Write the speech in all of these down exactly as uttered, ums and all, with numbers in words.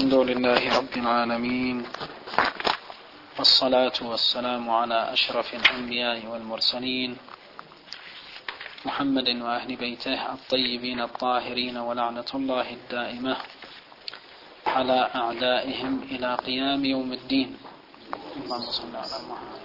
الحمد لله رب العالمين، والصلاة والسلام على أشرف الأنبياء والمرسلين محمد وأهل بيته الطيبين الطاهرين، ولعنة الله الدائمة على أعدائهم إلى قيام يوم الدين. اللهم صل على محمد.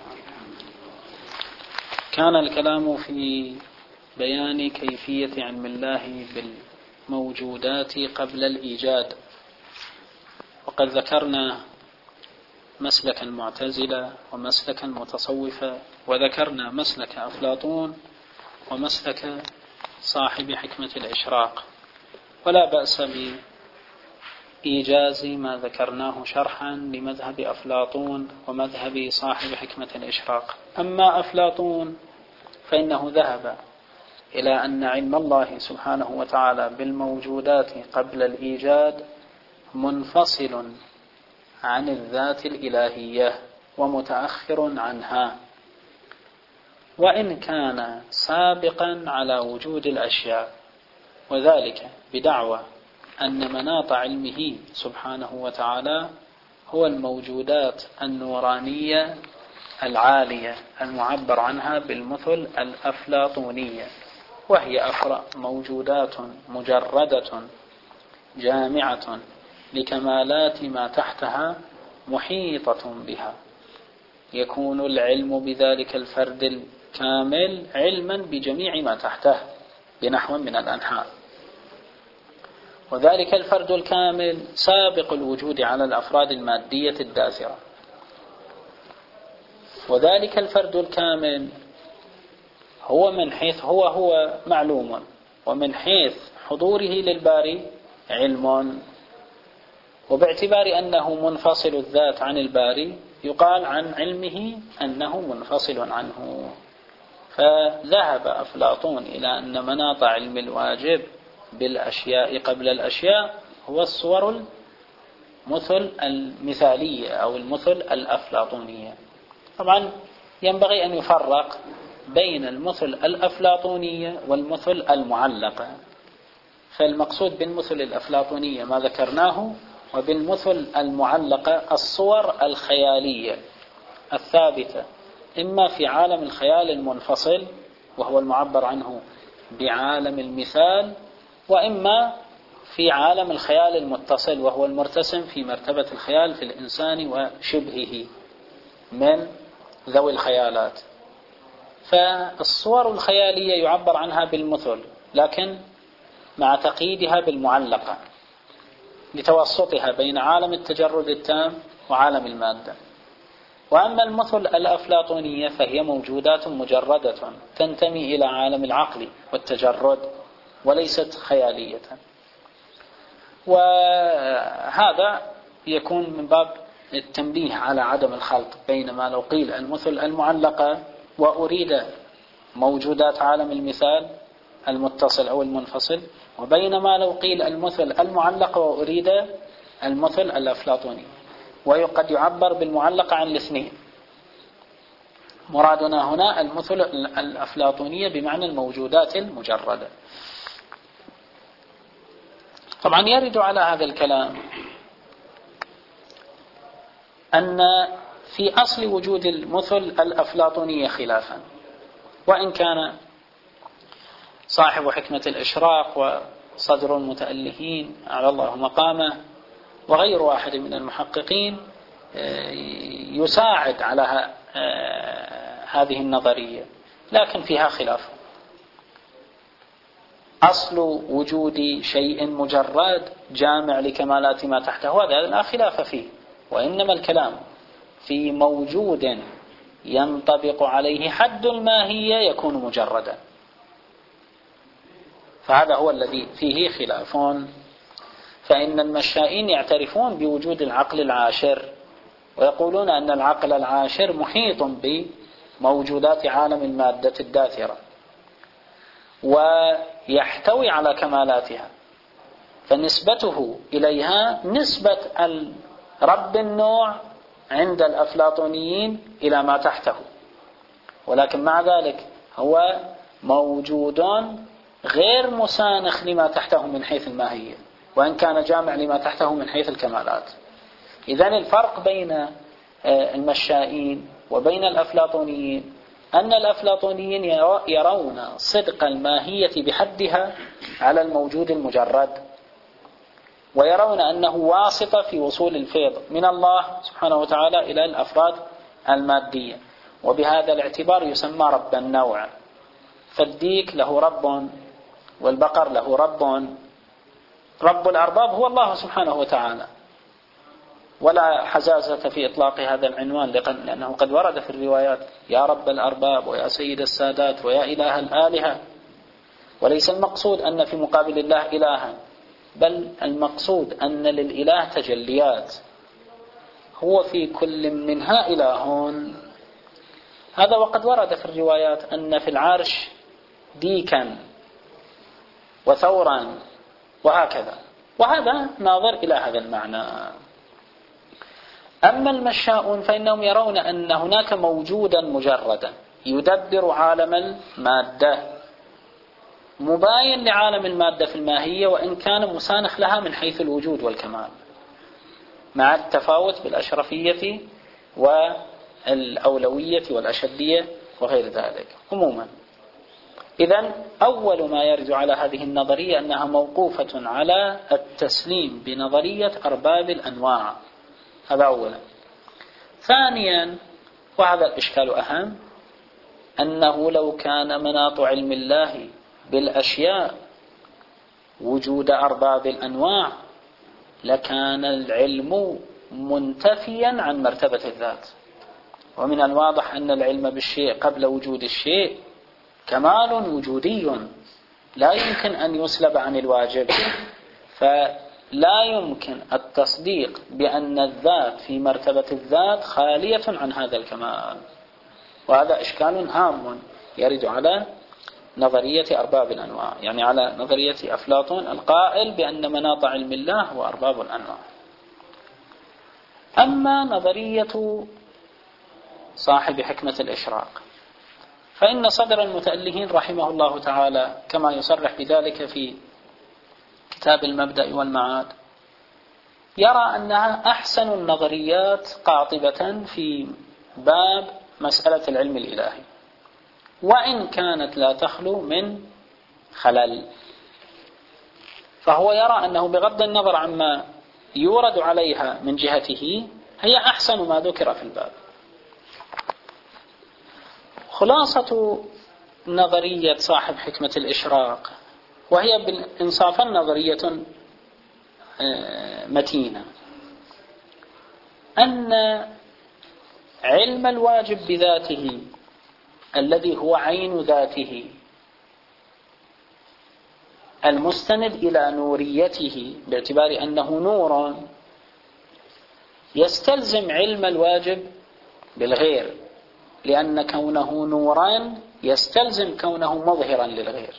كان الكلام في بيان كيفية علم الله بالموجودات قبل الإيجاد، وقد ذكرنا مسلك المعتزلة ومسلك المتصوفة، وذكرنا مسلك أفلاطون ومسلك صاحب حكمة الإشراق، ولا بأس بإيجاز ما ذكرناه شرحا لمذهب أفلاطون ومذهب صاحب حكمة الإشراق. أما أفلاطون فإنه ذهب إلى أن علم الله سبحانه وتعالى بالموجودات قبل الإيجاد منفصل عن الذات الإلهية ومتأخر عنها، وإن كان سابقا على وجود الأشياء، وذلك بدعوى أن مناط علمه سبحانه وتعالى هو الموجودات النورانية العالية المعبر عنها بالمثل الأفلاطونية، وهي موجودات مجردة جامعة لكمالات ما تحتها محيطة بها، يكون العلم بذلك الفرد الكامل علما بجميع ما تحته بنحو من الأنحاء، وذلك الفرد الكامل سابق الوجود على الأفراد المادية الداثرة، وذلك الفرد الكامل هو من حيث هو هو معلوم، ومن حيث حضوره للباري علم، وباعتبار أنه منفصل الذات عن الباري يقال عن علمه أنه منفصل عنه. فذهب أفلاطون إلى أن مناط علم الواجب بالأشياء قبل الأشياء هو الصور المثل المثالية أو المثل الأفلاطونية. طبعا ينبغي أن يفرق بين المثل الأفلاطونية والمثل المعلقة، فالمقصود بالمثل الأفلاطونية ما ذكرناه، وبالمثل المعلقة الصور الخيالية الثابتة إما في عالم الخيال المنفصل وهو المعبر عنه بعالم المثال، وإما في عالم الخيال المتصل وهو المرتسم في مرتبة الخيال في الإنسان وشبهه من ذوي الخيالات. فالصور الخيالية يعبر عنها بالمثل، لكن مع تقييدها بالمعلقة لتوسطها بين عالم التجرد التام وعالم المادة. وأما المثل الأفلاطونية فهي موجودات مجردة تنتمي إلى عالم العقل والتجرد وليست خيالية، وهذا يكون من باب التنبيه على عدم الخلط، بينما لو قيل المثل المعلقة وأريد موجودات عالم المثال المتصل أو المنفصل، وبينما لو قيل المثل المعلقة وأريد المثل الأفلاطوني، وقد يعبر بالمعلقة عن الاثنين. مرادنا هنا المثل الأفلاطونية بمعنى الموجودات المجردة. طبعا يرد على هذا الكلام أن في أصل وجود المثل الأفلاطونية خلافا، وإن كان صاحب حكمة الإشراق وصدر المتألهين على الله مقامه وغير واحد من المحققين يساعد على هذه النظرية، لكن فيها خلاف. أصل وجود شيء مجرد جامع لكمالات ما تحته هذا لا خلاف فيه، وإنما الكلام في موجود ينطبق عليه حد الماهية يكون مجردا، فهذا هو الذي فيه خلاف. فإن المشائين يعترفون بوجود العقل العاشر، ويقولون أن العقل العاشر محيط بموجودات عالم المادة الداثرة ويحتوي على كمالاتها، فنسبته إليها نسبة رب النوع عند الأفلاطونيين إلى ما تحته، ولكن مع ذلك هو موجود غير مسانخ لما تحته من حيث الماهية، وإن كان جامع لما تحته من حيث الكمالات. إذن الفرق بين المشائين وبين الأفلاطونيين أن الأفلاطونيين يرون صدق الماهية بحدها على الموجود المجرد، ويرون أنه واسطة في وصول الفيض من الله سبحانه وتعالى إلى الأفراد المادية، وبهذا الاعتبار يسمى رب النوع. فالديك له رب، والبقر له رب. رب الأرباب هو الله سبحانه وتعالى، ولا حزازة في إطلاق هذا العنوان، لأنه قد ورد في الروايات يا رب الأرباب ويا سيد السادات ويا إله الآلهة. وليس المقصود أن في مقابل الله إلها، بل المقصود أن للإله تجليات، هو في كل منها إله. هذا وقد ورد في الروايات أن في العرش ديكا وثورا وهكذا، وهذا ناظر إلى هذا المعنى. أما المشاؤون فإنهم يرون أن هناك موجودا مجردا يدبر عالم المادة، مباين لعالم المادة في الماهية، وإن كان مسانخ لها من حيث الوجود والكمال، مع التفاوت بالأشرفية والأولوية والأشدية وغير ذلك. عموما إذن أول ما يرد على هذه النظرية أنها موقوفة على التسليم بنظرية أرباب الأنواع، هذا أولا. ثانيا، وهذا الإشكال أهم، أنه لو كان مناط علم الله بالأشياء وجود أرباب الأنواع لكان العلم منتفيا عن مرتبة الذات. ومن الواضح أن العلم بالشيء قبل وجود الشيء كمال وجودي لا يمكن أن يسلب عن الواجب، فلا يمكن التصديق بأن الذات في مرتبة الذات خالية عن هذا الكمال. وهذا إشكال هام يرد على نظرية أرباب الأنواع، يعني على نظرية أفلاطون القائل بأن مناط علم الله هو أرباب الأنواع. أما نظرية صاحب حكمة الإشراق فإن صدر المتألهين رحمه الله تعالى كما يصرح بذلك في كتاب المبدأ والمعاد يرى أنها أحسن النظريات قاطبة في باب مسألة العلم الإلهي، وإن كانت لا تخلو من خلل. فهو يرى أنه بغض النظر عما يورد عليها من جهته هي أحسن ما ذكر في الباب. خلاصة نظرية صاحب حكمة الإشراق، وهي بالإنصاف نظرية متينة، أن علم الواجب بذاته الذي هو عين ذاته المستند إلى نوريته باعتبار أنه نور، يستلزم علم الواجب بالغير، لأن كونه نورا يستلزم كونه مظهرا للغير،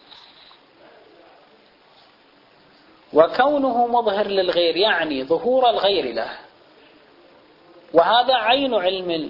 وكونه مظهر للغير يعني ظهور الغير له، وهذا عين علم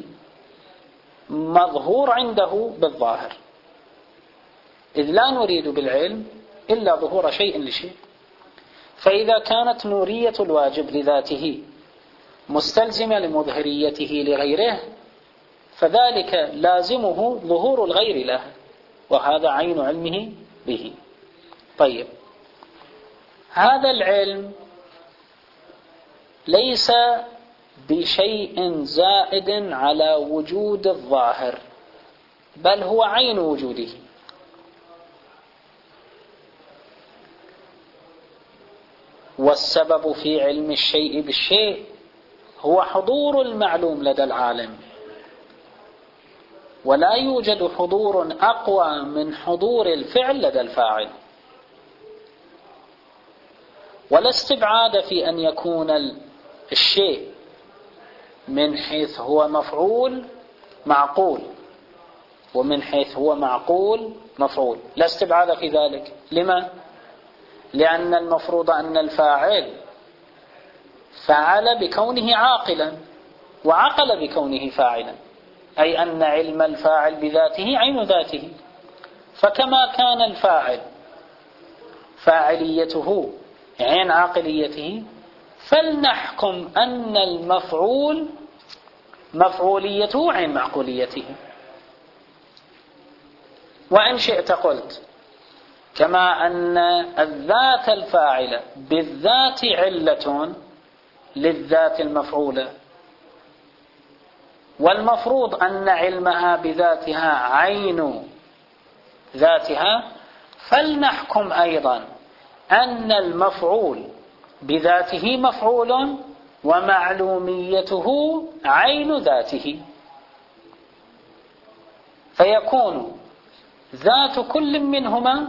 مظهور عنده بالظاهر، إذ لا نريد بالعلم إلا ظهور شيء لشيء. فإذا كانت نورية الواجب لذاته مستلزمة لمظهريته لغيره فذلك لازمه ظهور الغير له، وهذا عين علمه به. طيب، هذا العلم ليس بشيء زائد على وجود الظاهر، بل هو عين وجوده. والسبب في علم الشيء بالشيء هو حضور المعلوم لدى العالم، ولا يوجد حضور أقوى من حضور الفعل لدى الفاعل. ولا استبعاد في أن يكون الشيء من حيث هو مفعول معقول، ومن حيث هو معقول مفعول، لا استبعاد في ذلك. لما؟ لأن المفروض أن الفاعل فعل بكونه عاقلا وعقل بكونه فاعلا، أي أن علم الفاعل بذاته عين ذاته. فكما كان الفاعل فاعليته عين عاقليته، فلنحكم أن المفعول مفعوليته عين معقوليته. وإن شئت قلت كما أن الذات الفاعلة بالذات علة للذات المفعولة، والمفروض أن علمها بذاتها عين ذاتها، فلنحكم أيضا أن المفعول بذاته مفعول ومعلوميته عين ذاته، فيكون ذات كل منهما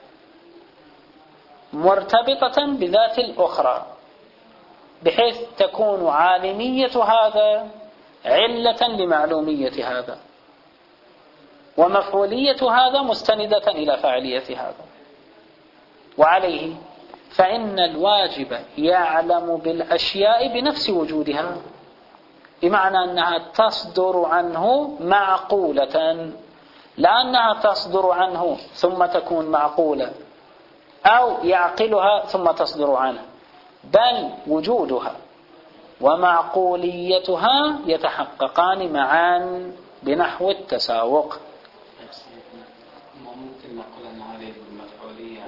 مرتبطة بذات الأخرى، بحيث تكون عالمية هذا علة لمعلومية هذا، ومفعولية هذا مستندة إلى فاعلية هذا. وعليه فإن الواجب يعلم بالأشياء بنفس وجودها، بمعنى أنها تصدر عنه معقولة، لا أنها تصدر عنه ثم تكون معقولة أو يعقلها ثم تصدر عنه، بل وجودها ومعقوليتها يتحققان معا بنحو التساوق. ممكن نقول أن هذه المفعولية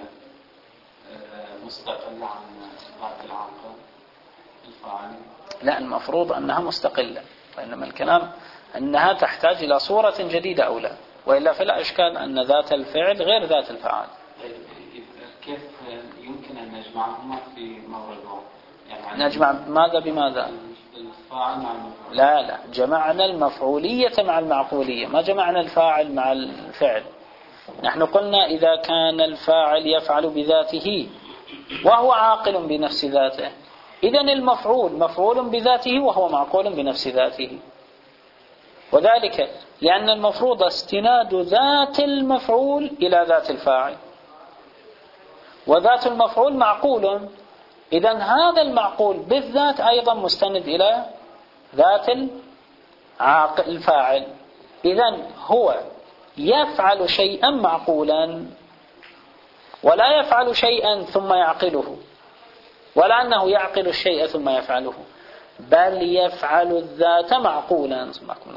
مستقلة عن ذات العاقل الفاعل؟ لا، المفروض أنها مستقلة، وإنما الكلام أنها تحتاج إلى صورة جديدة أو لا، وإلا فلا إشكال أن ذات الفعل غير ذات الفعال. كيف يمكن أن نجمعهما في مورد واحد؟ يعني نجمع ماذا بماذا؟ الفاعل مع المفعول. لا لا، جمعنا المفعولية مع المعقولية، ما جمعنا الفاعل مع الفعل. نحن قلنا إذا كان الفاعل يفعل بذاته وهو عاقل بنفس ذاته، إذن المفعول مفعول بذاته وهو معقول بنفس ذاته، وذلك لأن المفروض استناد ذات المفعول إلى ذات الفاعل، وذات المفعول معقول، إذن هذا المعقول بالذات أيضا مستند إلى ذات الفاعل. إذن هو يفعل شيئا معقولا، ولا يفعل شيئا ثم يعقله، ولا أنه يعقل الشيء ثم يفعله، بل يفعل الذات معقولا.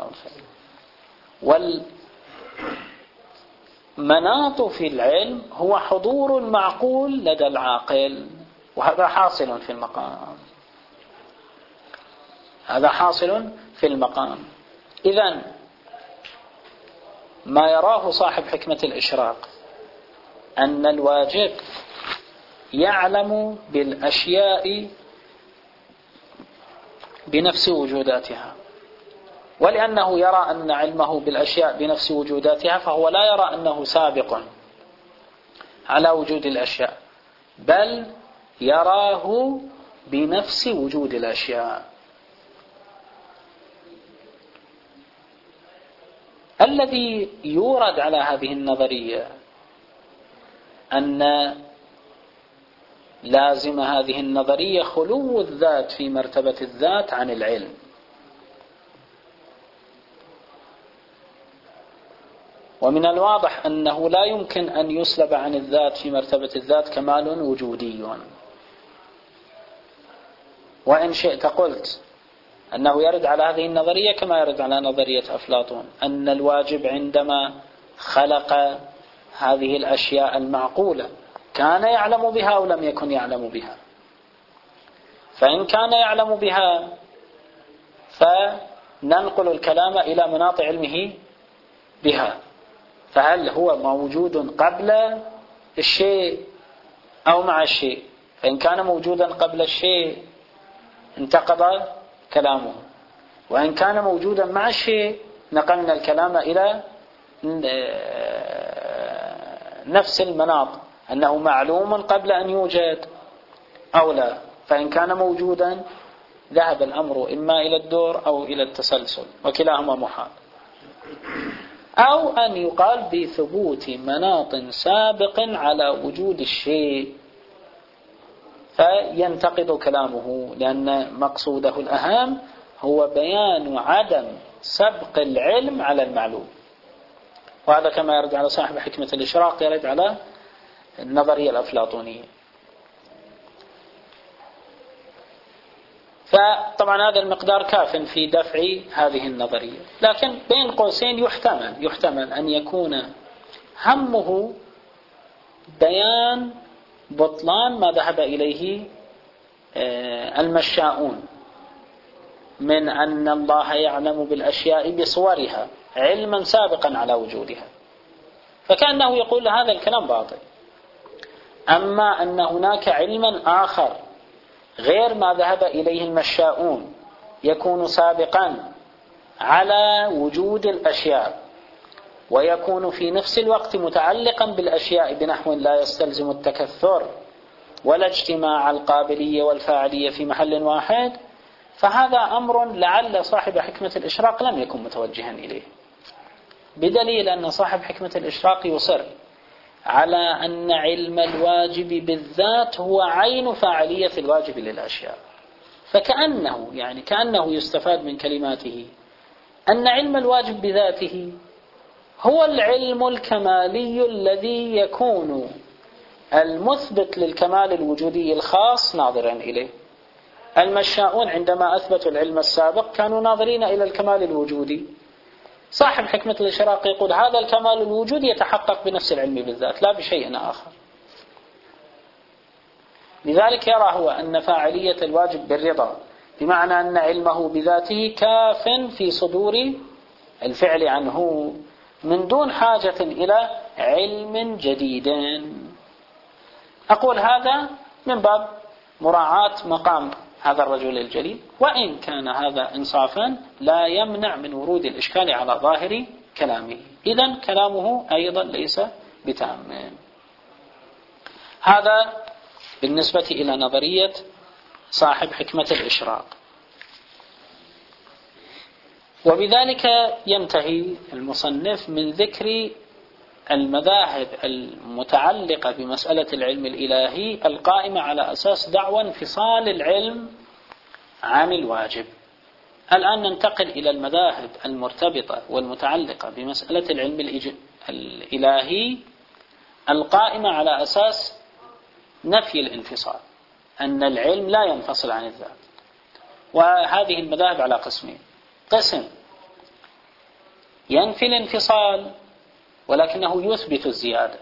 والمناط في العلم هو حضور المعقول لدى العاقل، وهذا حاصل في المقام، هذا حاصل في المقام. إذن ما يراه صاحب حكمة الإشراق أن الواجب يعلم بالأشياء بنفس وجوداتها، ولأنه يرى أن علمه بالأشياء بنفس وجوداتها فهو لا يرى أنه سابق على وجود الأشياء، بل يراه بنفس وجود الأشياء. الذي يورد على هذه النظرية أن لازم هذه النظرية خلو الذات في مرتبة الذات عن العلم، ومن الواضح أنه لا يمكن أن يسلب عن الذات في مرتبة الذات كمال وجودي. وإن شئت قلت أنه يرد على هذه النظرية كما يرد على نظرية أفلاطون، أن الواجب عندما خلق هذه الأشياء المعقولة كان يعلم بها أو لم يكن يعلم بها، فإن كان يعلم بها فننقل الكلام إلى مناط علمه بها، فهل هو موجود قبل الشيء أو مع الشيء؟ فإن كان موجودا قبل الشيء انتقض كلامه، وإن كان موجودا مع الشيء نقلنا الكلام إلى نفس المناط، أنه معلوم قبل أن يوجد أو لا. فإن كان موجودا ذهب الأمر إما إلى الدور أو إلى التسلسل، وكلاهما محال. أو أن يقال بثبوت مناط سابق على وجود الشيء فينتقد كلامه، لأن مقصوده الأهم هو بيان عدم سبق العلم على المعلوم. وهذا كما يرد على صاحب حكمة الإشراق يرد على النظرية الأفلاطونية. فطبعا هذا المقدار كاف في دفع هذه النظرية، لكن بين قوسين يحتمل يحتمل أن يكون همه بيان بطلان ما ذهب إليه المشاؤون من أن الله يعلم بالأشياء بصورها علما سابقا على وجودها، فكأنه يقول هذا الكلام باطل. أما أن هناك علما آخر غير ما ذهب إليه المشاؤون يكون سابقا على وجود الأشياء ويكون في نفس الوقت متعلقا بالأشياء بنحو لا يستلزم التكثر ولا اجتماع القابلية والفاعلية في محل واحد، فهذا أمر لعل صاحب حكمة الإشراق لم يكن متوجها إليه، بدليل أن صاحب حكمة الإشراق يصر على أن علم الواجب بالذات هو عين فاعلية الواجب للأشياء. فكأنه يعني كأنه يستفاد من كلماته أن علم الواجب بذاته هو العلم الكمالي الذي يكون المثبت للكمال الوجودي الخاص ناظرا إليه. المشاؤون عندما أثبتوا العلم السابق كانوا ناظرين إلى الكمال الوجودي، صاحب حكمة الإشراق يقول هذا الكمال الوجودي يتحقق بنفس العلم بالذات لا بشيء آخر. لذلك يرى هو أن فاعلية الواجب بالرضا بمعنى أن علمه بذاته كاف في صدور الفعل عنه من دون حاجة إلى علم جديد. أقول هذا من باب مراعاة مقام هذا الرجل الجليل، وإن كان هذا إنصافا لا يمنع من ورود الإشكال على ظاهر كلامه، إذن كلامه أيضا ليس بتام. هذا بالنسبة إلى نظرية صاحب حكمة الإشراق. وبذلك ينتهي المصنف من ذكر المذاهب المتعلقة بمسألة العلم الإلهي القائمة على أساس دعوى انفصال العلم عن الواجب. الآن ننتقل إلى المذاهب المرتبطة والمتعلقة بمسألة العلم الإلهي القائمة على أساس نفي الانفصال، أن العلم لا ينفصل عن الذات. وهذه المذاهب على قسمين: قسم ينفي الانفصال ولكنه يثبت الزيادة.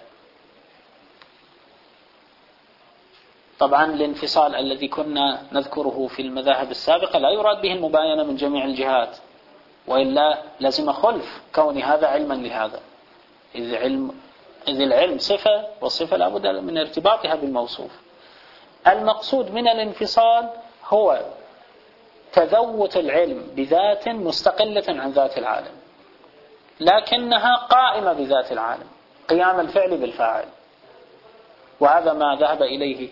طبعا الانفصال الذي كنا نذكره في المذاهب السابقة لا يراد به المباينة من جميع الجهات، وإلا لازم خلف كون هذا علما لهذا، إذ, علم إذ العلم صفة والصفة لا بد من ارتباطها بالموصوف. المقصود من الانفصال هو تذوت العلم بذات مستقلة عن ذات العالم، لكنها قائمة بذات العالم، قيام الفعل بالفاعل. وهذا ما ذهب إليه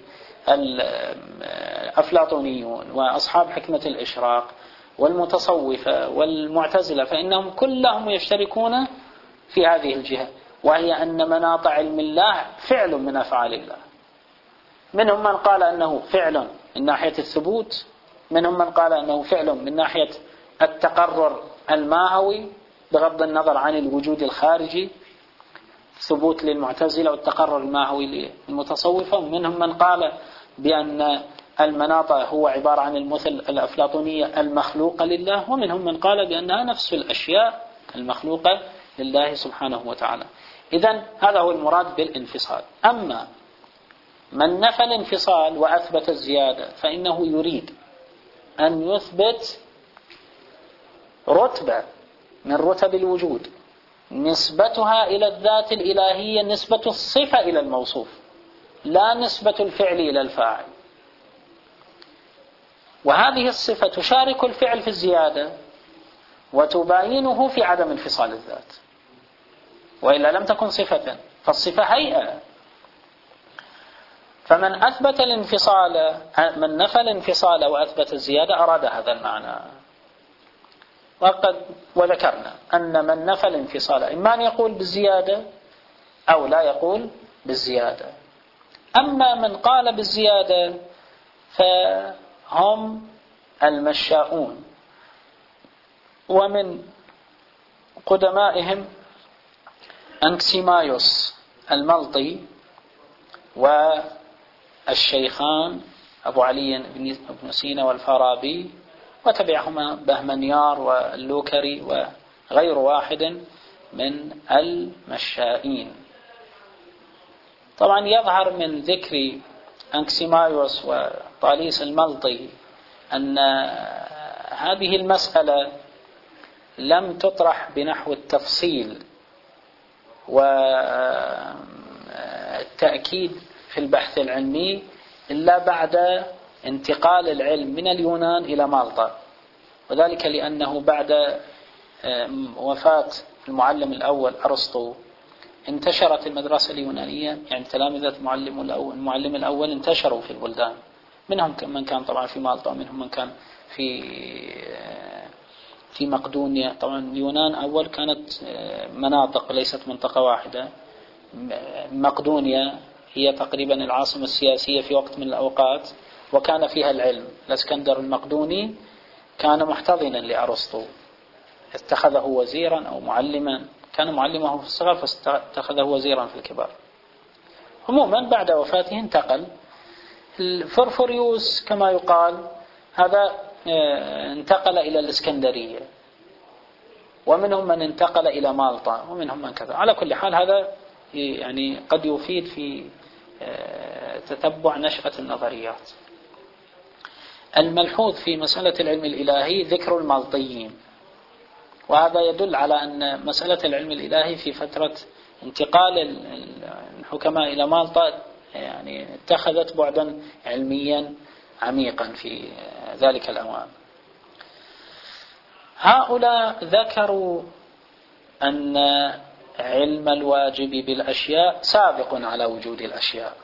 الأفلاطونيون وأصحاب حكمة الإشراق والمتصوفة والمعتزلة، فإنهم كلهم يشتركون في هذه الجهة، وهي أن مناط علم الله فعل من أفعال الله. منهم من قال أنه فعل من ناحية الثبوت، منهم من قال أنه فعل من ناحية التقرر الماهوي بغض النظر عن الوجود الخارجي، ثبوت للمعتزلة والتقرر الماهوي للمتصوفة. ومنهم من قال بأن المناط هو عبارة عن المثل الأفلاطونية المخلوقة لله، ومنهم من قال بأنها نفس الأشياء المخلوقة لله سبحانه وتعالى. إذن هذا هو المراد بالانفصال. أما من نفى الانفصال وأثبت الزيادة فإنه يريد أن يثبت رتبة من رتب الوجود نسبتها إلى الذات الإلهية نسبة الصفة إلى الموصوف، لا نسبة الفعل إلى الفاعل. وهذه الصفة تشارك الفعل في الزيادة وتباينه في عدم انفصال الذات، وإلا لم تكن صفة، فالصفة هيئة. فمن أثبت الانفصال، من نفى الانفصال وأثبت الزيادة أراد هذا المعنى. وقد وذكرنا أن من نفى الانفصال إما أن يقول بالزيادة أو لا يقول بالزيادة. أما من قال بالزيادة فهم المشاؤون، ومن قدمائهم أنكسيمايوس الملطي والشيخان أبو علي بن سينا والفارابي، وتبعهما بهمنيار واللوكري وغير واحد من المشائين. طبعا يظهر من ذكر أنكسيمايوس وطاليس الملطي أن هذه المسألة لم تطرح بنحو التفصيل والتأكيد في البحث العلمي إلا بعد انتقال العلم من اليونان إلى مالطا، وذلك لأنه بعد وفاة المعلم الأول أرسطو انتشرت المدرسة اليونانية، يعني تلامذة المعلم الأول, المعلم الأول انتشروا في البلدان، منهم من كان طبعا في مالطا ومنهم من كان في في مقدونيا. طبعا اليونان أول كانت مناطق ليست منطقة واحدة. مقدونيا هي تقريبا العاصمة السياسية في وقت من الأوقات وكان فيها العلم. الاسكندر المقدوني كان محتضنا لأرسطو، اتخذه وزيرا أو معلما، كان معلمه في الصغر فاتخذه وزيرا في الكبار. عموما بعد وفاته انتقل. الفرفوريوس كما يقال هذا انتقل إلى الإسكندرية، ومنهم من انتقل إلى مالطا ومنهم من كذا. على كل حال هذا يعني قد يفيد في تتبع نشأة النظريات. الملحوظ في مسألة العلم الإلهي ذكر المالطيين، وهذا يدل على أن مسألة العلم الإلهي في فترة انتقال الحكماء إلى مالطا يعني اتخذت بعدا علميا عميقا في ذلك الأوان. هؤلاء ذكروا أن علم الواجب بالأشياء سابق على وجود الأشياء،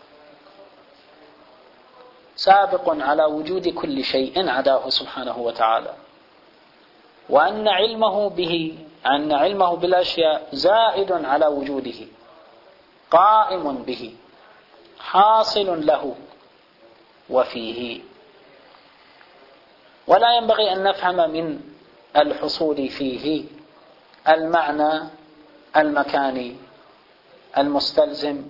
سابق على وجود كل شيء عداه سبحانه وتعالى، وأن علمه به أن علمه بالأشياء زائد على وجوده، قائم به، حاصل له وفيه. ولا ينبغي أن نفهم من الحصول فيه المعنى المكاني المستلزم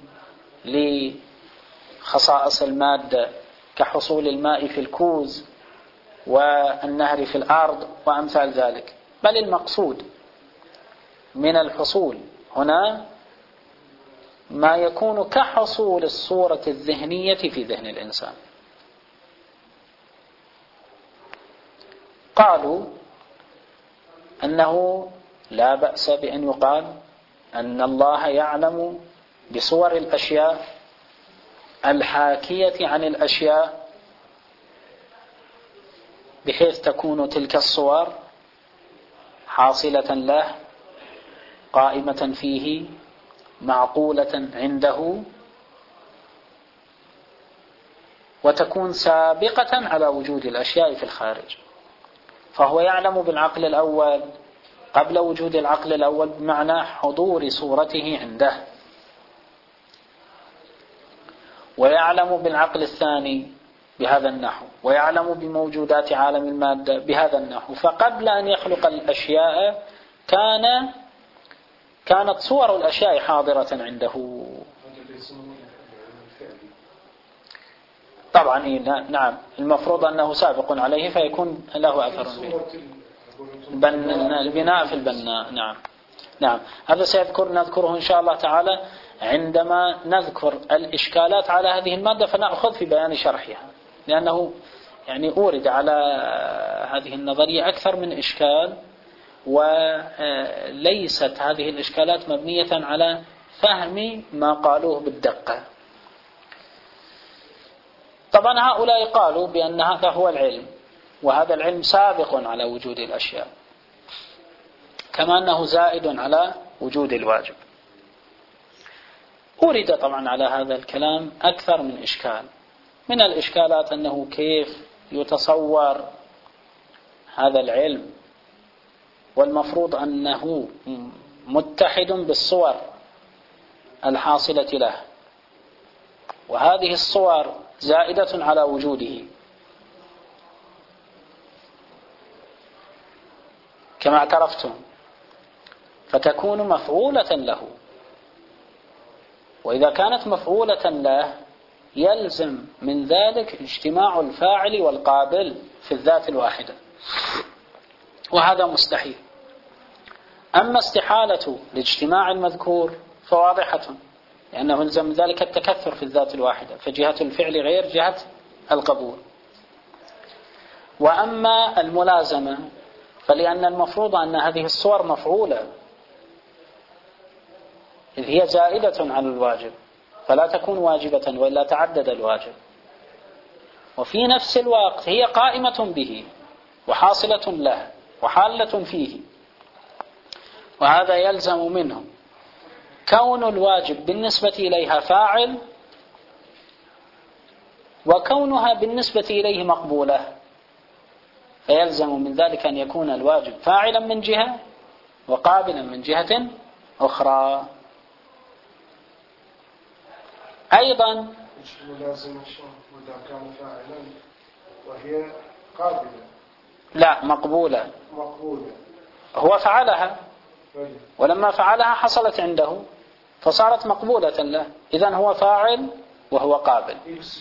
لخصائص المادة كحصول الماء في الكوز والنهر في الأرض وأمثال ذلك، بل المقصود من الحصول هنا ما يكون كحصول الصورة الذهنية في ذهن الإنسان. قالوا أنه لا بأس بأن يقال أن الله يعلم بصور الأشياء الحاكية عن الأشياء، بحيث تكون تلك الصور حاصلة له، قائمة فيه، معقولة عنده، وتكون سابقة على وجود الأشياء في الخارج. فهو يعلم بالعقل الأول قبل وجود العقل الأول، بمعنى حضور صورته عنده، ويعلم بالعقل الثاني بهذا النحو، ويعلم بموجودات عالم المادة بهذا النحو. فقبل أن يخلق الأشياء كان كانت صور الأشياء حاضرة عنده. طبعا نعم، المفروض أنه سابق عليه فيكون له أثر به. البناء في البناء. نعم نعم هذا سيذكر نذكره إن شاء الله تعالى عندما نذكر الإشكالات على هذه المادة، فنأخذ في بيان شرحها، لأنه يعني أورد على هذه النظرية أكثر من إشكال، وليست هذه الإشكالات مبنية على فهم ما قالوه بالدقة. طبعا هؤلاء قالوا بأن هذا هو العلم، وهذا العلم سابق على وجود الأشياء، كما أنه زائد على وجود الواجب. أورد طبعا على هذا الكلام أكثر من إشكال. من الإشكالات أنه كيف يتصور هذا العلم والمفروض أنه متحد بالصور الحاصلة له، وهذه الصور زائدة على وجوده، كما اعترفتم، فتكون مفعولة له. وإذا كانت مفعولة له يلزم من ذلك اجتماع الفاعل والقابل في الذات الواحدة، وهذا مستحيل. أما استحالة الاجتماع المذكور فواضحة، لأنه يلزم من ذلك التكثر في الذات الواحدة، فجهة الفعل غير جهة القبول. وأما الملازمة فلأن المفروض أن هذه الصور مفعولة، إذ هي زائدة على الواجب فلا تكون واجبة وإلا تعدد الواجب، وفي نفس الوقت هي قائمة به وحاصلة له وحالة فيه، وهذا يلزم منه كون الواجب بالنسبة إليها فاعل، وكونها بالنسبة إليه مقبولة، فيلزم من ذلك أن يكون الواجب فاعلا من جهة وقابلا من جهة أخرى. أيضا مش ملازمة إذا كان فاعلا وهي قابلة، لا مقبولة مقبولة، هو فعلها ولما فعلها حصلت عنده فصارت مقبولة له، إذن هو فاعل وهو قابل.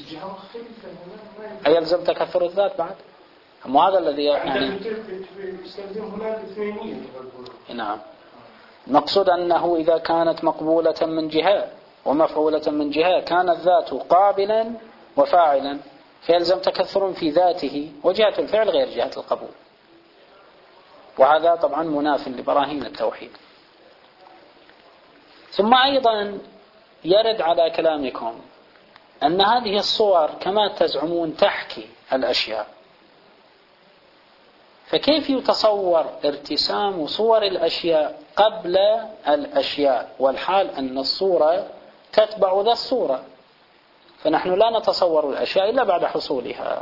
أيلزم تكثر الذات بعد؟ أما هذا الذي يعني يستخدم هنا الاثنينية. نعم، نقصد أنه إذا كانت مقبولة من جهة ومفعولة من جهة كان الذات قابلا وفاعلا، فيلزم تكثر في ذاته وجهة الفعل غير جهة القبول، وهذا طبعا مناف لبراهين التوحيد. ثم أيضا يرد على كلامكم أن هذه الصور كما تزعمون تحكي الأشياء، فكيف يتصور ارتسام صور الأشياء قبل الأشياء، والحال أن الصورة تتبع ذا الصورة، فنحن لا نتصور الأشياء إلا بعد حصولها.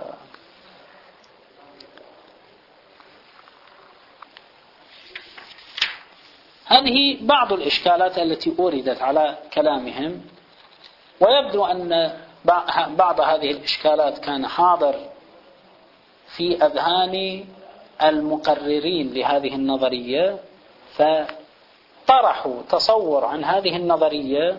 هذه بعض الإشكالات التي أوردت على كلامهم، ويبدو أن بعض هذه الإشكالات كان حاضر في أذهان المقررين لهذه النظرية، فطرحوا تصور عن هذه النظرية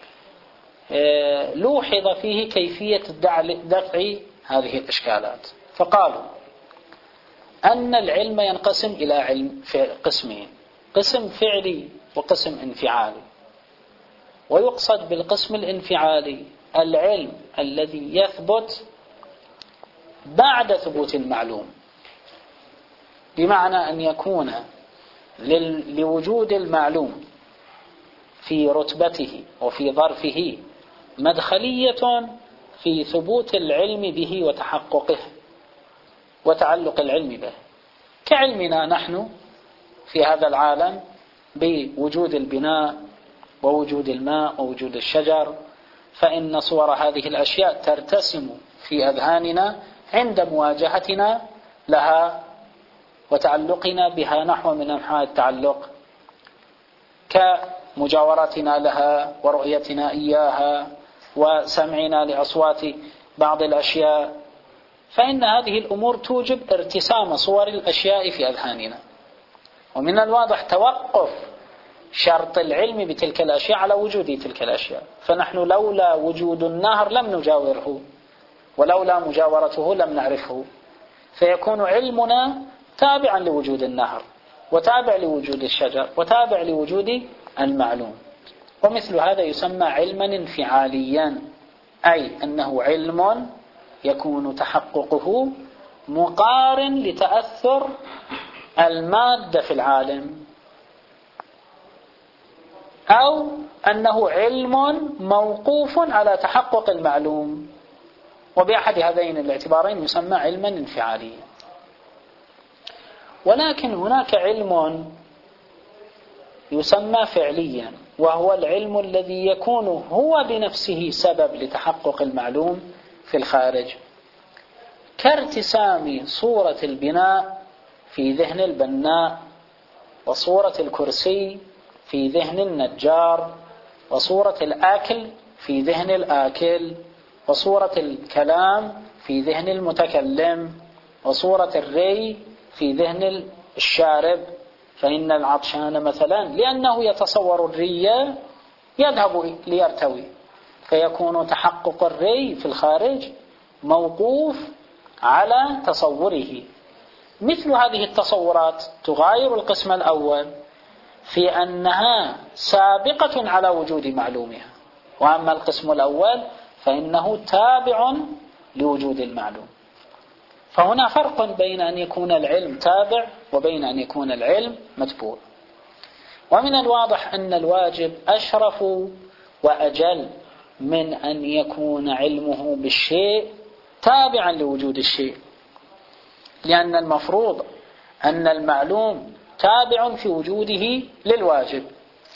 لوحظ فيه كيفية دفع هذه الإشكالات، فقالوا أن العلم ينقسم إلى علم قسمين، قسم فعلي وقسم انفعالي، ويقصد بالقسم الانفعالي العلم الذي يثبت بعد ثبوت المعلوم، بمعنى أن يكون لوجود المعلوم في رتبته وفي ظرفه مدخلية في ثبوت العلم به وتحققه وتعلق العلم به، كعلمنا نحن في هذا العالم بوجود البناء ووجود الماء ووجود الشجر، فإن صور هذه الأشياء ترتسم في أذهاننا عند مواجهتنا لها وتعلقنا بها نحو من أنحاء التعلق، كمجاورتنا لها ورؤيتنا إياها وسمعنا لأصوات بعض الأشياء، فإن هذه الأمور توجب ارتسام صور الأشياء في أذهاننا. ومن الواضح توقف شرط العلم بتلك الأشياء على وجود تلك الأشياء، فنحن لولا وجود النهر لم نجاوره، ولولا مجاورته لم نعرفه، فيكون علمنا تابعا لوجود النهر وتابع لوجود الشجر وتابع لوجود المعلوم. ومثل هذا يسمى علما انفعاليا، أي أنه علم يكون تحققه مقارن لتأثر المادة في العالم، أو أنه علم موقوف على تحقق المعلوم، وبأحد هذين الاعتبارين يسمى علما انفعاليا. ولكن هناك علم يسمى فعليا، وهو العلم الذي يكون هو بنفسه سبب لتحقق المعلوم في الخارج، كارتسام صورة البناء في ذهن البناء، وصورة الكرسي في ذهن النجار، وصورة الآكل في ذهن الآكل، وصورة الكلام في ذهن المتكلم، وصورة الري في ذهن الشارب. فإن العطشان مثلا لأنه يتصور الري يذهب ليرتوي، فيكون تحقق الري في الخارج موقوف على تصوره. مثل هذه التصورات تغاير القسم الأول في أنها سابقة على وجود معلومها، وأما القسم الأول فإنه تابع لوجود المعلوم. فهنا فرق بين أن يكون العلم تابع وبين أن يكون العلم متبوع. ومن الواضح أن الواجب أشرف وأجل من أن يكون علمه بالشيء تابعا لوجود الشيء، لأن المفروض أن المعلوم تابع في وجوده للواجب،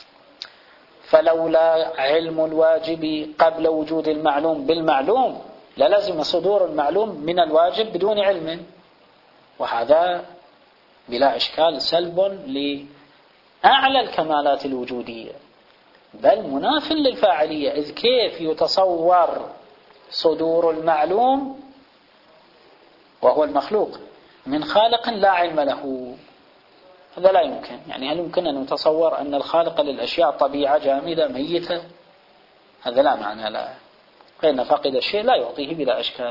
فلولا علم الواجب قبل وجود المعلوم بالمعلوم للزم صدور المعلوم من الواجب بدون علم، وهذا بلا إشكال سلب لأعلى الكمالات الوجودية، بل مناف للفاعلية. إذ كيف يتصور صدور المعلوم وهو المخلوق من خالق لا علم له؟ هذا لا يمكن. يعني هل يمكن أن نتصور أن الخالق للأشياء طبيعة جامدة ميتة؟ هذا لا معنى له، فإن فاقد الشيء لا يعطيه بلا أشكال،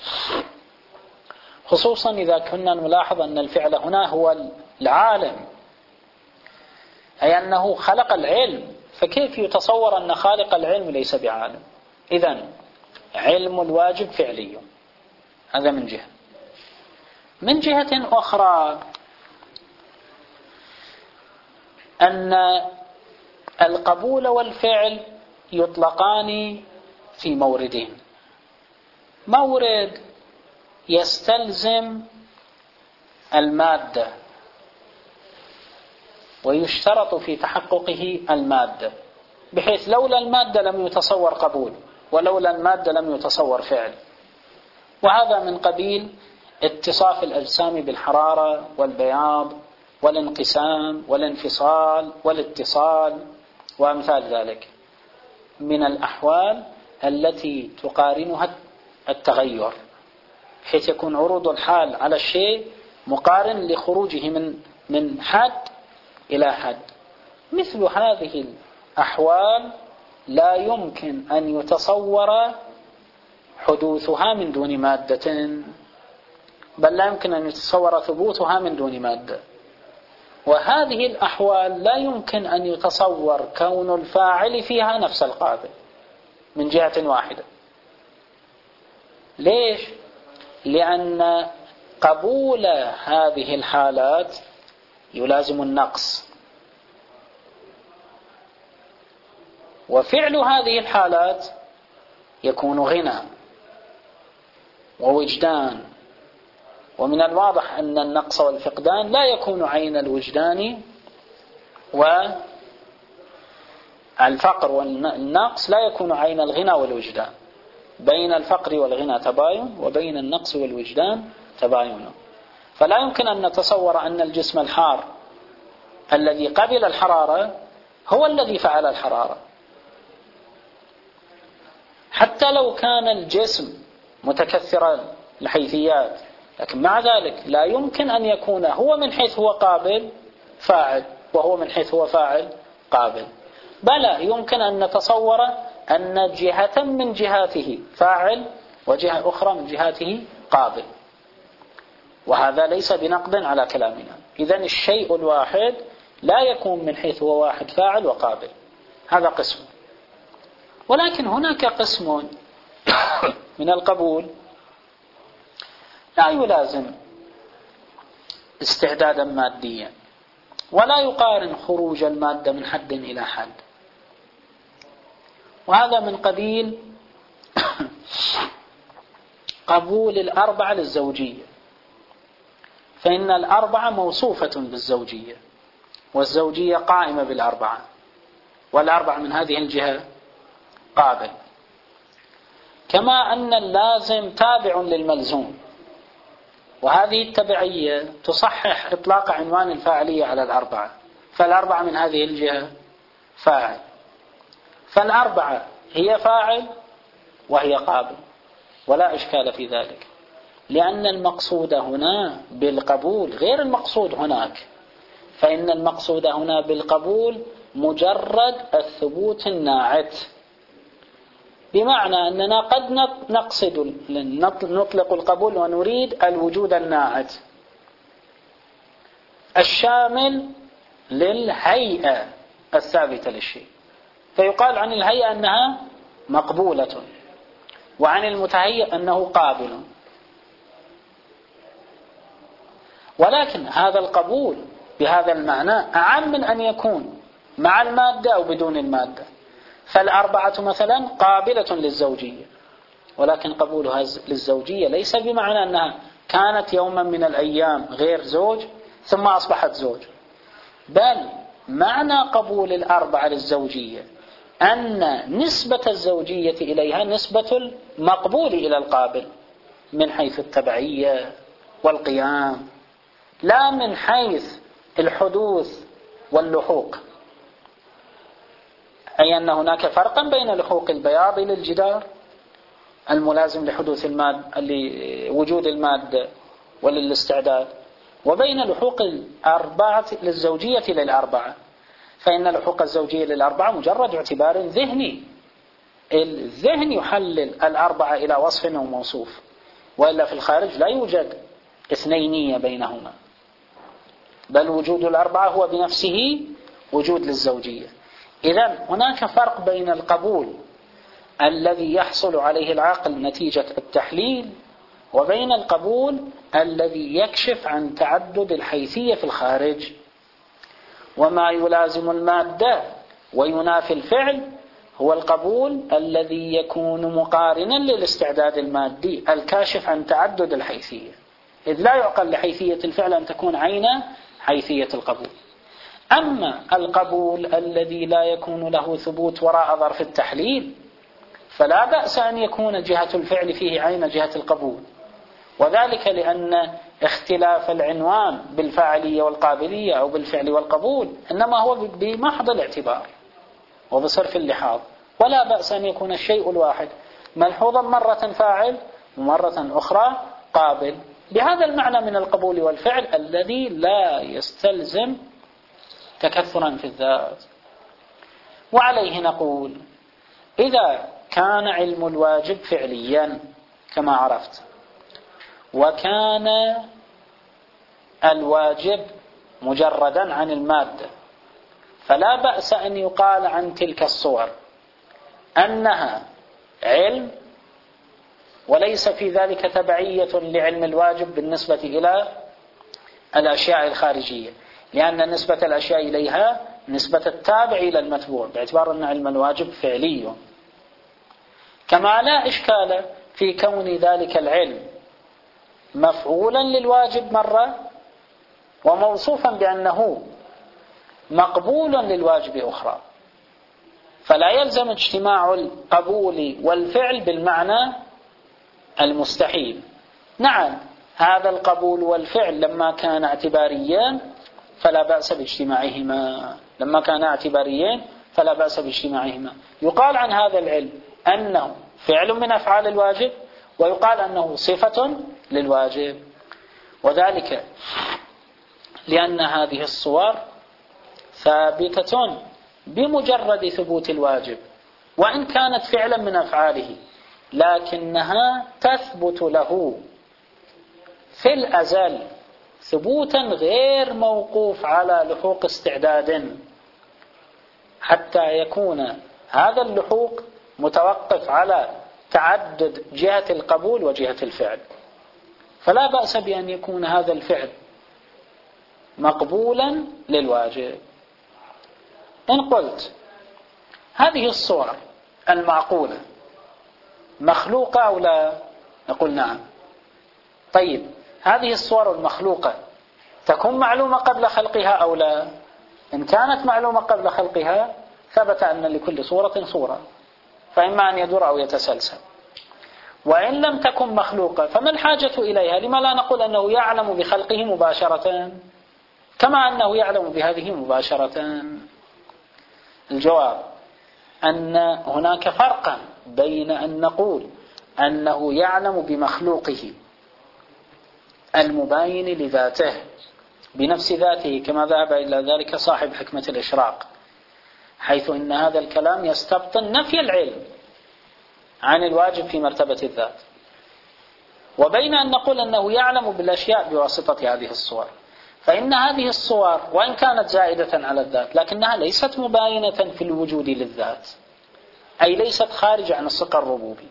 خصوصا إذا كنا نلاحظ أن الفعل هنا هو العالم، أي أنه خلق العلم، فكيف يتصور أن خالق العلم ليس بعالم؟ إذن علم الواجب فعلي، هذا من جهة. من جهة أخرى أن القبول والفعل يطلقان في موردين: مورد يستلزم المادة ويشترط في تحققه المادة، بحيث لولا المادة لم يتصور قبول، ولولا المادة لم يتصور فعل، وهذا من قبيل اتصاف الأجسام بالحرارة والبياض والانقسام والانفصال والاتصال وأمثال ذلك من الأحوال التي تقارنها التغير، حيث يكون عروض الحال على الشيء مقارن لخروجه من من حد إلى حد. مثل هذه الأحوال لا يمكن أن يتصور حدوثها من دون مادة، بل لا يمكن أن يتصور ثبوتها من دون مادة. وهذه الأحوال لا يمكن أن يتصور كون الفاعل فيها نفس القابل من جهة واحدة. ليش؟ لأن قبول هذه الحالات يلازم النقص، وفعل هذه الحالات يكون غنى ووجدان. ومن الواضح أن النقص والفقدان لا يكون عين الوجدان، والفقر والنقص لا يكون عين الغنى والوجدان. بين الفقر والغنى تباين، وبين النقص والوجدان تباين. فلا يمكن أن نتصور أن الجسم الحار الذي قبل الحرارة هو الذي فعل الحرارة، حتى لو كان الجسم متكثر الحيثيات، لكن مع ذلك لا يمكن أن يكون هو من حيث هو قابل فاعل وهو من حيث هو فاعل قابل. بلى يمكن أن نتصور أن جهة من جهاته فاعل وجهة أخرى من جهاته قابل، وهذا ليس بنقد على كلامنا. إذن الشيء الواحد لا يكون من حيث هو واحد فاعل وقابل، هذا قسم. ولكن هناك قسم من القبول لا يلازم استعدادا ماديا، ولا يقارن خروج المادة من حد إلى حد، وهذا من قبيل قبول الأربعة للزوجية. فإن الأربعة موصوفة بالزوجية، والزوجية قائمة بالأربعة، والأربعة من هذه الجهة قابل. كما أن اللازم تابع للملزوم، وهذه التبعية تصحح إطلاق عنوان الفاعلية على الأربعة، فالأربعة من هذه الجهة فاعل، فالأربعة هي فاعل وهي قابل، ولا إشكال في ذلك، لأن المقصود هنا بالقبول غير المقصود هناك. فإن المقصود هنا بالقبول مجرد الثبوت الناعت، بمعنى أننا قد نقصد نطلق القبول ونريد الوجود الناعت الشامل للهيئة الثابتة للشيء، فيقال عن الهيئة أنها مقبولة، وعن المتهيئ أنه قابل. ولكن هذا القبول بهذا المعنى أعم من أن يكون مع المادة أو بدون المادة. فالأربعة مثلا قابلة للزوجية، ولكن قبولها للزوجية ليس بمعنى أنها كانت يوما من الأيام غير زوج ثم أصبحت زوج، بل معنى قبول الأربعة للزوجية أن نسبة الزوجية إليها نسبة المقبول إلى القابل من حيث التبعية والقيام، لا من حيث الحدوث واللحوق. أي أن هناك فرقا بين لحوق البياض للجدار الملازم لحدوث المادة لوجود المادة وللاستعداد، وبين لحوق الأربعة للزوجية للأربعة. فإن لحوق الزوجية للأربعة مجرد اعتبار ذهني، الذهن يحلل الأربعة إلى وصف وموصوف، وإلا في الخارج لا يوجد اثنينية بينهما، بل وجود الأربعة هو بنفسه وجود للزوجية. إذن هناك فرق بين القبول الذي يحصل عليه العقل نتيجة التحليل، وبين القبول الذي يكشف عن تعدد الحيثية في الخارج. وما يلازم المادة وينافي الفعل هو القبول الذي يكون مقارنا للاستعداد المادي الكاشف عن تعدد الحيثية، إذ لا يعقل لحيثية الفعل أن تكون عين حيثية القبول. أما القبول الذي لا يكون له ثبوت وراء ظرف التحليل فلا بأس أن يكون جهة الفعل فيه عين جهة القبول، وذلك لأن اختلاف العنوان بالفاعلية والقابلية أو بالفعل والقبول إنما هو بمحض الاعتبار وبصرف اللحاظ، ولا بأس أن يكون الشيء الواحد ملحوظا مرة فاعل ومرة أخرى قابل، بهذا المعنى من القبول والفعل الذي لا يستلزم تكثرا في الذات. وعليه نقول إذا كان علم الواجب فعليا كما عرفت، وكان الواجب مجردا عن المادة، فلا بأس أن يقال عن تلك الصور أنها علم وليس في ذلك تبعية لعلم الواجب بالنسبة إلى الأشياء الخارجية، لأن نسبة الأشياء إليها نسبة التابع إلى المتبوع، باعتبار أن علم الواجب فعلي. كما لا إشكال في كون ذلك العلم مفعولا للواجب مرة وموصوفا بأنه مقبول للواجب أخرى، فلا يلزم اجتماع القبول والفعل بالمعنى المستحيل. نعم، هذا القبول والفعل لما كان اعتباريا فلا بأس باجتماعهما، لما كان اعتباريين فلا بأس باجتماعهما. يقال عن هذا العلم أنه فعل من أفعال الواجب، ويقال أنه صفة للواجب، وذلك لأن هذه الصور ثابتة بمجرد ثبوت الواجب، وإن كانت فعلا من أفعاله لكنها تثبت له في الأزل ثبوتا غير موقوف على لحوق استعداد، حتى يكون هذا اللحوق متوقف على تعدد جهة القبول وجهة الفعل. فلا بأس بأن يكون هذا الفعل مقبولا للواجب. إن قلت هذه الصور المعقولة مخلوقة أو لا، نقول نعم. طيب هذه الصور المخلوقة تكون معلومة قبل خلقها أو لا؟ إن كانت معلومة قبل خلقها ثبت أن لكل صورة صورة، فإما أن يدور أو يتسلسل. وإن لم تكن مخلوقة فما الحاجة إليها؟ لما لا نقول أنه يعلم بخلقه مباشرة كما أنه يعلم بهذه مباشرة؟ الجواب أن هناك فرقا بين أن نقول أنه يعلم بمخلوقه المباين لذاته بنفس ذاته كما ذهب إلى ذلك صاحب حكمة الإشراق، حيث إن هذا الكلام يستبطن نفي العلم عن الواجب في مرتبة الذات، وبين أن نقول أنه يعلم بالأشياء بواسطة هذه الصور. فإن هذه الصور وإن كانت زائدة على الذات لكنها ليست مباينة في الوجود للذات، أي ليست خارجة عن الصقر الربوبي،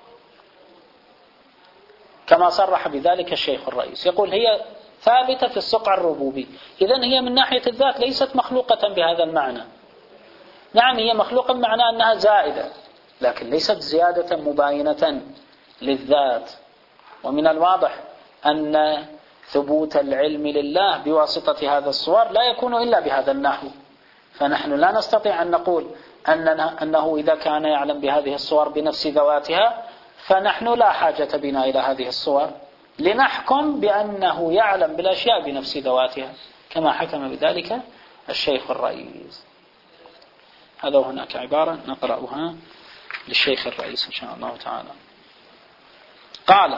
كما صرح بذلك الشيخ الرئيس، يقول هي ثابتة في الصقع الربوبي، إذن هي من ناحية الذات ليست مخلوقة بهذا المعنى. نعم هي مخلوقة بمعنى أنها زائدة، لكن ليست زيادة مباينة للذات. ومن الواضح أن ثبوت العلم لله بواسطة هذا الصور لا يكون إلا بهذا النحو، فنحن لا نستطيع أن نقول أننا أنه إذا كان يعلم بهذه الصور بنفس ذواتها فنحن لا حاجة بنا إلى هذه الصور لنحكم بأنه يعلم بالأشياء بنفس ذواتها، كما حكم بذلك الشيخ الرئيس. هذا وهناك عبارة نقرأها للشيخ الرئيس إن شاء الله تعالى. قال: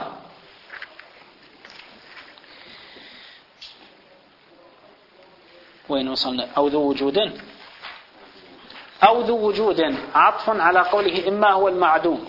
وين وصلنا؟ أو ذو وجود أو ذو وجود عطف على قوله إما هو المعدوم.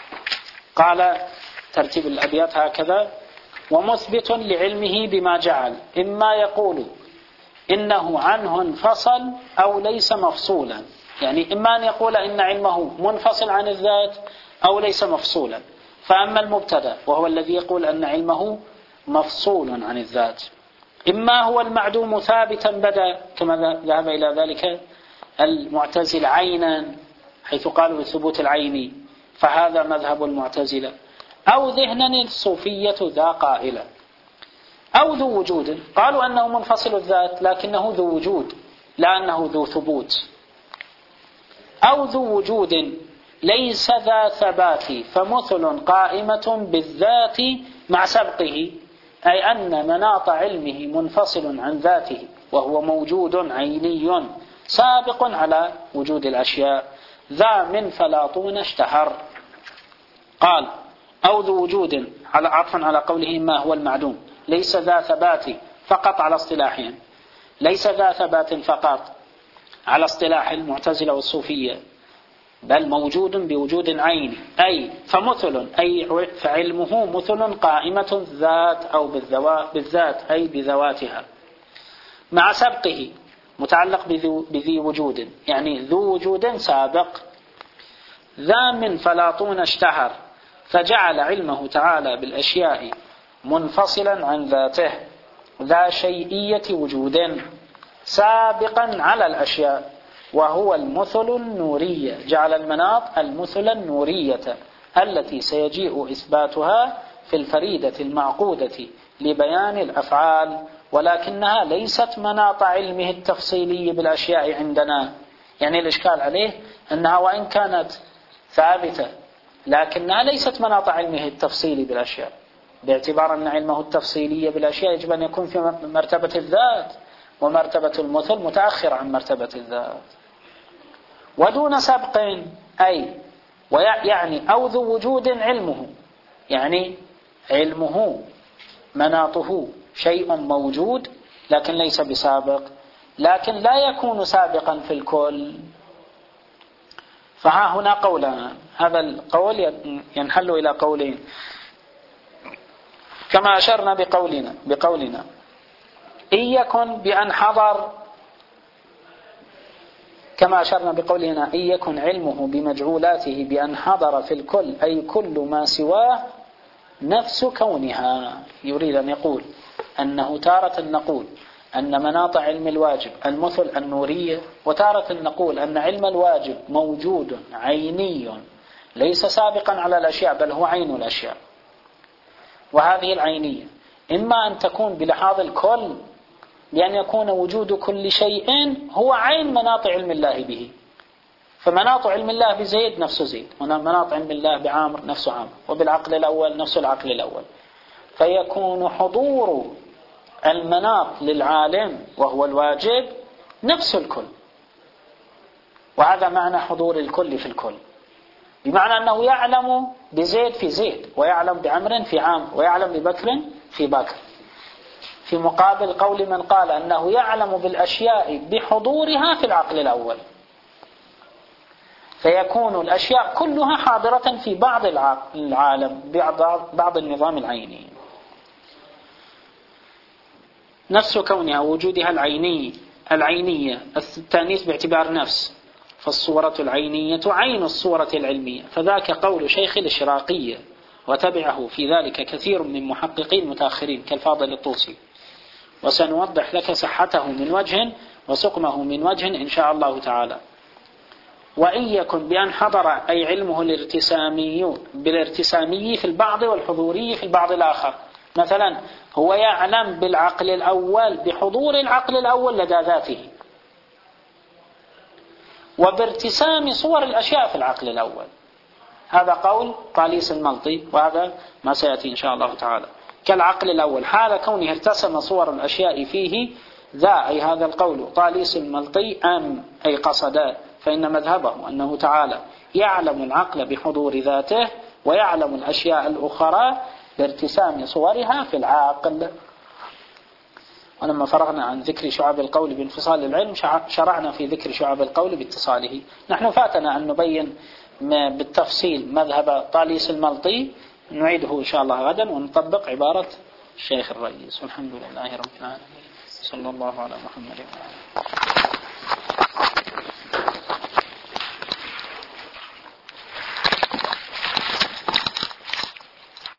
قال ترتيب الأبيات هكذا: ومثبت لعلمه بما جعل، إما يقول إنه عنه انفصل أو ليس مفصولا، يعني إما أن يقول إن علمه منفصل عن الذات أو ليس مفصولا. فأما المبتدأ وهو الذي يقول أن علمه مفصول عن الذات، إما هو المعدوم ثابتا بدا، كما ذهب إلى ذلك المعتزل عينا، حيث قالوا بثبوت العين، فهذا مذهب المعتزلة. أو ذهنا الصوفية ذا قائلة. أو ذو وجود، قالوا أنه منفصل الذات لكنه ذو وجود لا أنه ذو ثبوت. أو ذو وجود ليس ذا ثبات فمثل قائمة بالذات مع سبقه، أي أن مناط علمه منفصل عن ذاته وهو موجود عيني سابق على وجود الأشياء، ذا من فلاطون اشتهر. قال: أو ذو وجود على عطفا على قوله ما هو المعدوم، ليس ذا ثبات فقط على اصطلاحهم، ليس ذا ثبات فقط على اصطلاح المعتزلة والصوفية، بل موجود بوجود عيني، أي فمثل، أي فعلمه مثل قائمة الذات أو بالذات أي بذواتها، مع سبقه متعلق بذي وجود، يعني ذو وجود سابق. ذا من فلاطون اشتهر، فجعل علمه تعالى بالأشياء منفصلا عن ذاته، ذا شيئية وجود سابقا على الأشياء، وهو المثل النورية، جعل المناط المثل النورية التي سيجيء إثباتها في الفريدة المعقودة لبيان الأفعال، ولكنها ليست مناط علمه التفصيلي بالأشياء عندنا. يعني الإشكال عليه أنها وإن كانت ثابتة لكنها ليست مناط علمه التفصيلي بالأشياء، باعتبار أن علمه التفصيلي بالأشياء يجب أن يكون في مرتبة الذات، ومرتبة المثل متأخر عن مرتبة الذات. ودون سبق، أي يعني أو ذو وجود علمه، يعني علمه مناطه شيء موجود لكن ليس بسابق، لكن لا يكون سابقا في الكل. فها هنا قولان، هذا القول ينحل إلى قولين كما أشرنا بقولنا بقولنا إن يكن بأن حضر، كما أشرنا بقولنا إن يكن علمه بمجعولاته بأن حضر في الكل، أي كل ما سواه نفس كونها. يريد أن يقول أنه تارة نقول أن مناط علم الواجب المثل النورية، وتارة نقول أن علم الواجب موجود عيني ليس سابقا على الأشياء بل هو عين الأشياء. وهذه العينية إما أن تكون بلحاظ الكل، بأن يكون وجود كل شيء هو عين مناط علم الله به، فمناط علم الله بزيد نفس زيد، ومناط علم الله بعامر نفس عامر، وبالعقل الأول نفس العقل الأول، فيكون حضور المناط للعالم وهو الواجب نفس الكل. وهذا معنى حضور الكل في الكل، بمعنى أنه يعلم بزيد في زيد، ويعلم بعمر في عامر، ويعلم ببكر في بكر، في مقابل قول من قال أنه يعلم بالأشياء بحضورها في العقل الأول. فيكون الأشياء كلها حاضرة في بعض العالم، بعض النظام العيني، نفس كونها وجودها العيني العينية التانيث باعتبار نفس، فالصورة العينية عين الصورة العلمية، فذاك قول شيخ الإشراقية، وتبعه في ذلك كثير من محققين المتأخرين كالفاضل الطوسي، وسنوضح لك صحته من وجه وسقمه من وجه إن شاء الله تعالى. وإن يكن بأن حضر أي علمه الارتسامي بالارتسامي في البعض والحضوري في البعض الآخر، مثلا هو يعلم بالعقل الأول بحضور العقل الأول لدى ذاته، وبارتسام صور الأشياء في العقل الأول، هذا قول طاليس الملطي، وهذا ما سيأتي إن شاء الله تعالى. كالعقل الأول حال كونه ارتسم صور الأشياء فيه ذا، أي هذا القول طاليس الملطي أم أي قصد، فإن مذهبه أنه تعالى يعلم العقل بحضور ذاته ويعلم الأشياء الأخرى بارتسام صورها في العقل. ولما فرغنا عن ذكر شعب القول بانفصال العلم شرعنا في ذكر شعب القول باتصاله. نحن فاتنا أن نبين بالتفصيل مذهب طاليس الملطي، نعيده إن شاء الله غدا ونطبق عبارة الشيخ الرئيس. والحمد لله رب العالمين، صلى الله على محمد وعلى آله.